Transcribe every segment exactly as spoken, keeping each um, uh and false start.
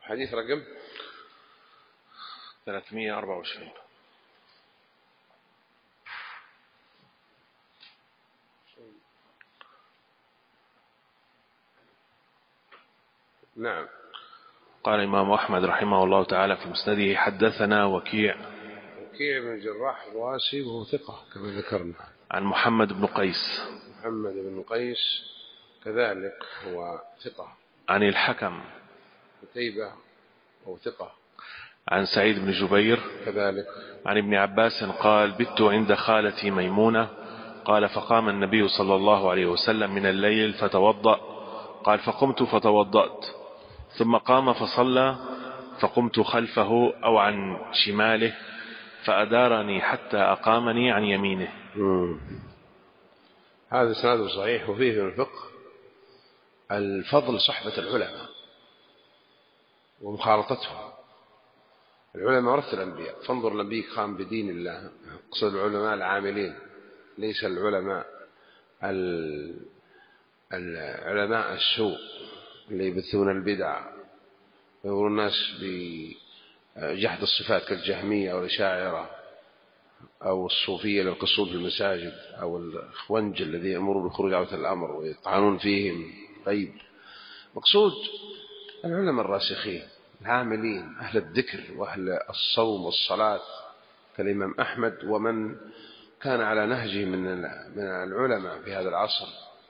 حديث رقم ثلاثمائة وأربعة وعشرين. نعم. قال الإمام أحمد رحمه الله تعالى في مسنده: حدثنا وكيع وكيع بن الجراح الرواسي وهو ثقة كما ذكرنا، عن محمد بن قيس محمد بن قيس كذلك هو ثقة، عن الحكم قتيبة وهو ثقة، عن سعيد بن جبير كذلك، عن ابن عباس قال: بت عند خالتي ميمونة، قال: فقام النبي صلى الله عليه وسلم من الليل فتوضأ، قال: فقمت فتوضأت، ثم قام فصلى، فقمت خلفه أو عن شماله فأدارني حتى أقامني عن يمينه. مم. هذا إسناده صحيح. وفيه من الفقه الفضل صحبة العلماء ومخالطتهم. العلماء ورث الأنبياء، فانظر النبي قام بدين الله، اقصد العلماء العاملين، ليس العلماء العلماء السوء اللي يبثون البدع ويقولون الناس بجحد الصفات كالجهمية أو الأشاعرة أو الصوفية للقصود في المساجد أو الخونج الذي يأمرون بخروج عودة الأمر ويطعنون فيهم غيب. مقصود العلماء الراسخين العاملين أهل الذكر وأهل الصوم والصلاة كالإمام أحمد ومن كان على نهجه من من العلماء في هذا العصر،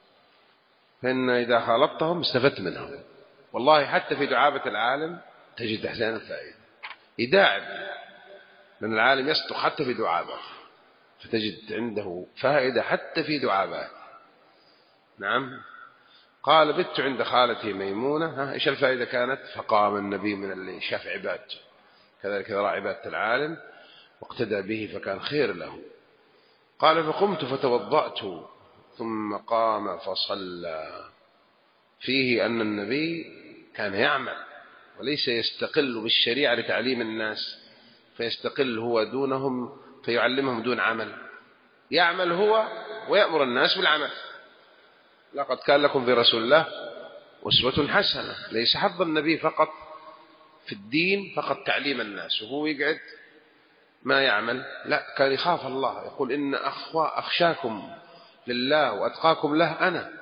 فإن إذا خالطتهم استفدت منهم. والله حتى في دعابة العالم تجد أحسان الفائدة، يداعب، لأن العالم يصدق حتى في دعابة، فتجد عنده فائدة حتى في دعابات. نعم. قال: بت عند خالتي ميمونة. ها إيش الفائدة كانت؟ فقام النبي من الليل، شاف عباد، كذلك يرى عبادة العالم واقتدى به فكان خير له. قال: فقمت فتوضأت ثم قام فصلى. فيه أن النبي كان يعمل وليس يستقل بالشريعة لتعليم الناس فيستقل هو دونهم فيعلمهم دون عمل، يعمل هو ويأمر الناس بالعمل. لقد كان لكم في رسول الله أسوة حسنة. ليس حظ النبي فقط في الدين فقط تعليم الناس وهو يقعد ما يعمل، لا، كان يخاف الله، يقول: إن أخوة أخشاكم لله وأتقاكم له أنا.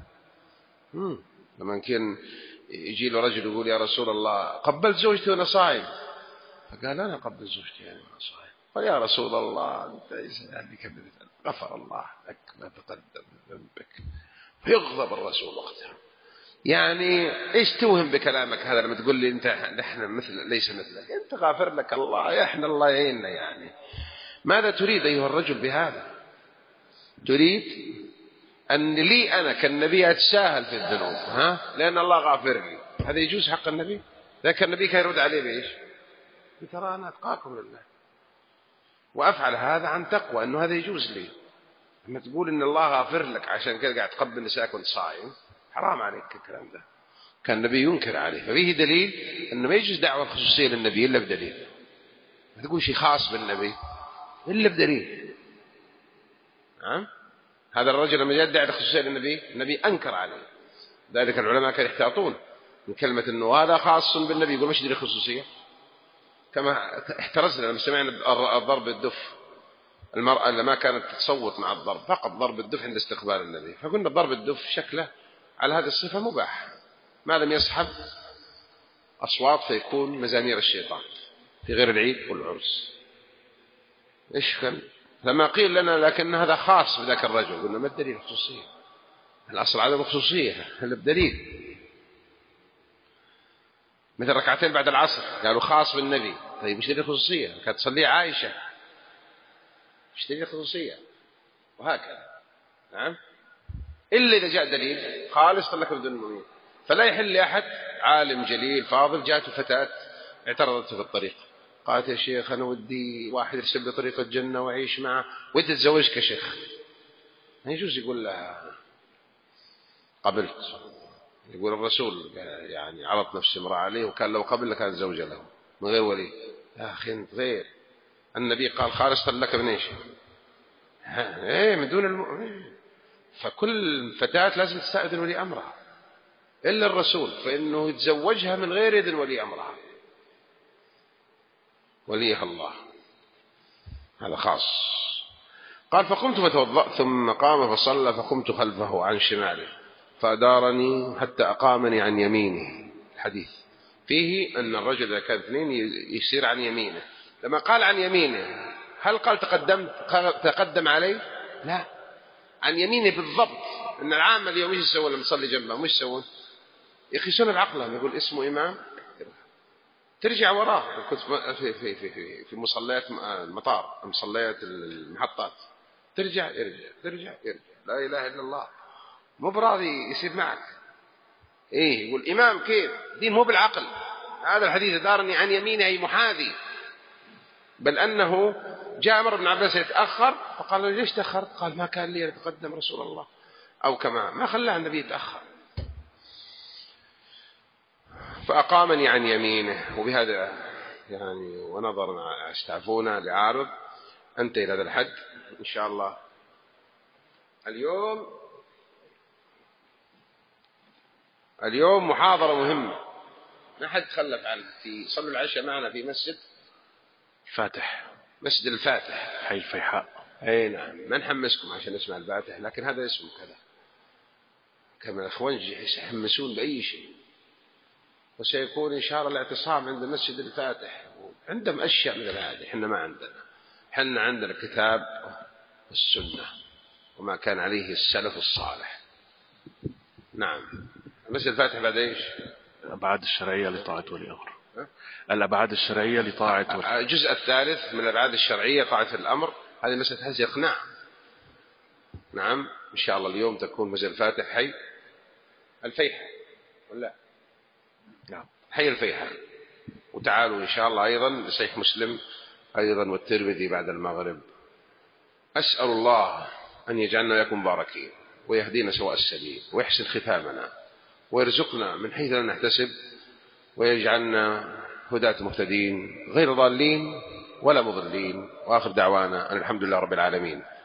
مم. لما كان يجي له رجل يقول: يا رسول الله قبلت زوجتي وأنا صائم، فقال: أنا قبلت زوجتي وأنا صائم. قال: يا رسول الله أنت يعني كذبت، غفر الله لك ما تقدم من ذنبك. فيغضب الرسول وقتها. يعني إيش توهم بكلامك هذا لما تقول لي أنت نحن مثل ليس مثلك؟ أنت غافر لك الله، إحنا الله يعيننا. يعني ماذا تريد أيها الرجل بهذا؟ تريد أن لي أنا كالنبي أتساهل في الذنوب، ها؟ لأن الله غافر لي. هذا يجوز حق النبي؟ لكن النبي كان يرد عليه بإيش؟ ترى أنا أتقاكم لله وأفعل هذا عن تقوى، أنه هذا يجوز لي. لما تقول إن الله غافر لك عشان كذا قاعد تقبل نساءك وانت صائم، حرام عليك الكلام ده. كان النبي ينكر عليه. ففيه دليل أنه ما يجوز دعوة خصوصية للنبي إلا بدليل. ما تقول شيء خاص بالنبي إلا بدليل. نعم. هذا الرجل لما جاء دعوة خصوصية للنبي النبي أنكر عليه. ذلك العلماء كانوا يحتاطون من كلمة أنه هذا خاص بالنبي، يقول مش دليل خصوصية. كما احترزنا لما سمعنا الضرب الدف، المرأة لما كانت تصوت مع الضرب، فقط ضرب الدف عند استقبال النبي، فقلنا ضرب الدف شكله على هذه الصفة مباح ما لم يصحب أصوات فيكون مزامير الشيطان في غير العيد والعرس. إيش كان لما قيل لنا لكن هذا خاص بذاك الرجل، قلنا ما الدليل الخصوصية؟ الأصل عدم الخصوصية إلا بدليل. مثل ركعتين بعد العصر قالوا خاص بالنبي، طيب مش دليل خصوصية؟ كانت تصلي عائشة، مش دليل خصوصية؟ وهكذا. نعم. إلا إذا جاء دليل خالص لك بدون المؤمنين. فلا يحل لأحد عالم جليل فاضل جاءته فتاة اعترضت في الطريق، قالت: يا شيخ أنا ودي واحد يرسل لي طريق الجنة وأعيش معه، ودي أتزوجك يا شيخ. ما يجوز يقول لها قبلت. يقول الرسول يعني عرض نفس امرأة عليه وكان لو قبل لكان زوجة له من غير ولي. يا أخي انت غير، النبي قال: خالصة لك من إيش؟ ايه من دون المؤمنين. فكل فتاة لازم تستأذن ولي أمرها. إلا الرسول، فإنه يتزوجها من غير إذن ولي أمرها، وليها الله، هذا خاص. قال فقمت فتوضأت ثم قام فصلى فقمت خلفه عن شماله فأدارني حتى أقامني عن يمينه. الحديث فيه أن الرجل إذا كان اثنين يسير عن يمينه. لما قال عن يمينه هل قال تقدم تقدم عليه؟ لا، عن يمينه بالضبط. أن العامة اليوم ايش يسوون لما يصلي جنبه؟ مش يسوون؟ يخشون بعقلهم، يقول اسمه إمام ترجع وراه. كنت في في في في, في مصليات المطار، مصليات المحطات، ترجع يرجع ترجع يرجع، لا إله إلا الله، مو براضي يصير معك. إيه يقول إمام كيف؟ دين مو بالعقل. هذا الحديث دارني عن يمينه أي محاذي، بل أنه جاء أمر بن عباس يتأخر فقال له ليش تأخرت؟ قال ما كان لي أتقدم رسول الله، أو كما ما خلاه النبي يتأخر. فأقامني عن يمينه. وبهذا يعني ونظرنا استعفونا لعارض أنتهي إلى هذا الحد إن شاء الله. اليوم اليوم محاضرة مهمة ما حد تخلف عنها، في صلوا العشاء معنا في مسجد فاتح، مسجد الفاتح حي الفيحاء. أي نعم، ما نحمسكم عشان نسمع الفاتح، لكن هذا اسمه كذا، كما الأخوان يحمسون بأي شيء. وسيكون إن شاء الله الاعتصام عند مسجد الفاتح، عندهم أشياء من هذه إحنا ما عندنا. إحنا عندنا الكتاب والسنة وما كان عليه السلف الصالح. نعم. مسجد الفاتح بعد إيش؟ الأبعاد الشرعية لطاعة ولي الأمر. الأبعاد الشرعية لطاعة ولي. الجزء الثالث من الأبعاد الشرعية طاعة الأمر، هذه مسألة هذه إقناع. نعم إن شاء الله اليوم تكون مسجد الفاتح حي الفيحاء ولا نعم حي الفيحاء. وتعالوا إن شاء الله أيضا لصحيح مسلم أيضا والترمذي بعد المغرب. أسأل الله أن يجعلنا ويكون مباركين ويهدينا سواء السبيل ويحسن ختامنا ويرزقنا من حيث لا نحتسب ويجعلنا هداة مهتدين غير ضالين ولا مضلين. وآخر دعوانا أن الحمد لله رب العالمين.